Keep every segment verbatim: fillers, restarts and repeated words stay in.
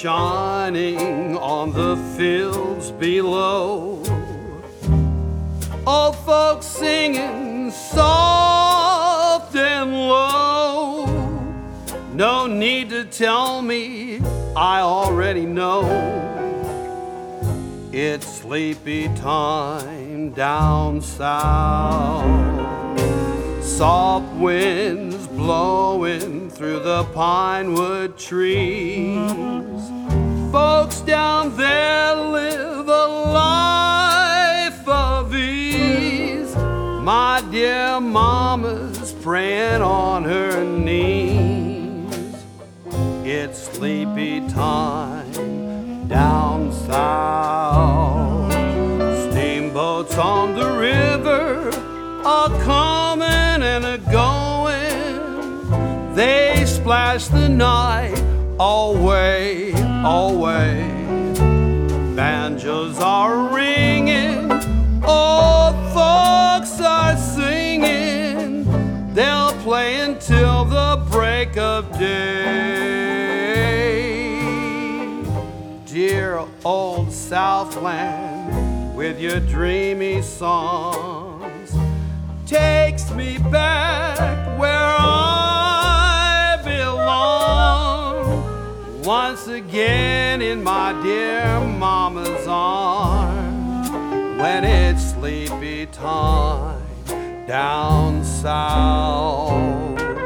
shining on the fields below. Old folks singing soft and low. No need to tell me, I already know. It's sleepy time down south. Soft winds blowing through the pinewood trees. Folks down there live a life of ease. My dear mama's praying on her knees. It's sleepy time down south. Steamboats on the river are coming and a going. They splash the night away, away. Banjos are ringing, old folks are singing. They'll play until the break of day. Dear old Southland, with your dreamy songs, takes me back where I belong. Once again in my dear mama's arms, when it's sleepy time down south.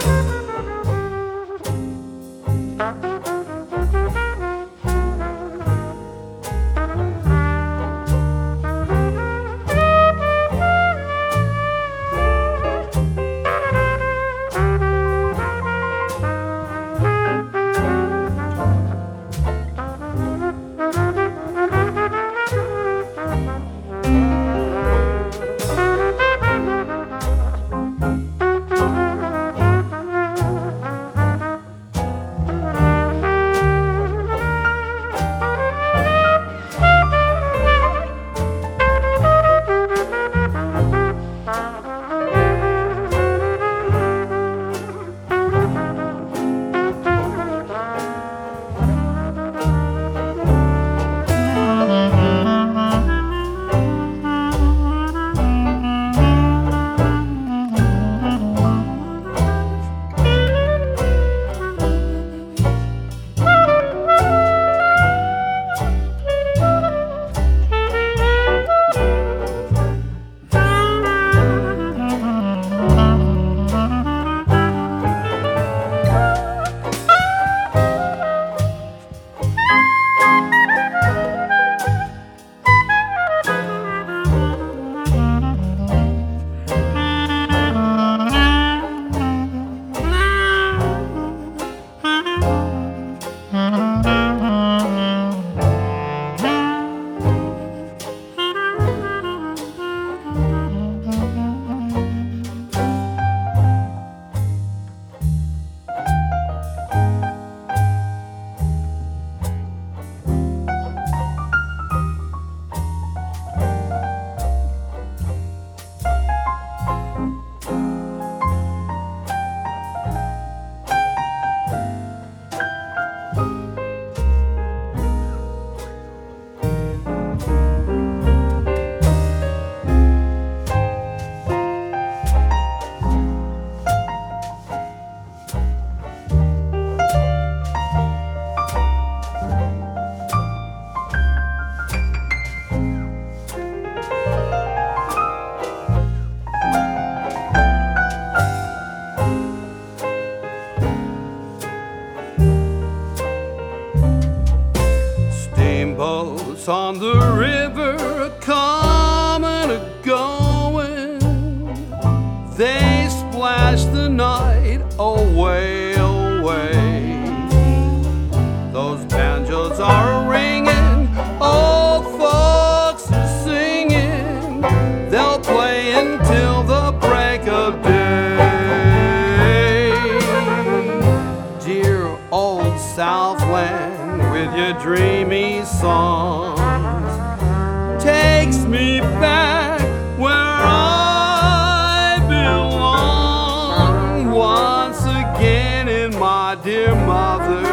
Steamboats on the river coming a going. They splash the night away, away. Those banjos are ringing, old folks are singing. They'll play until the break of day. Dear old Southland, with your dreamy songs, takes me back where I belong. Once again in my dear mother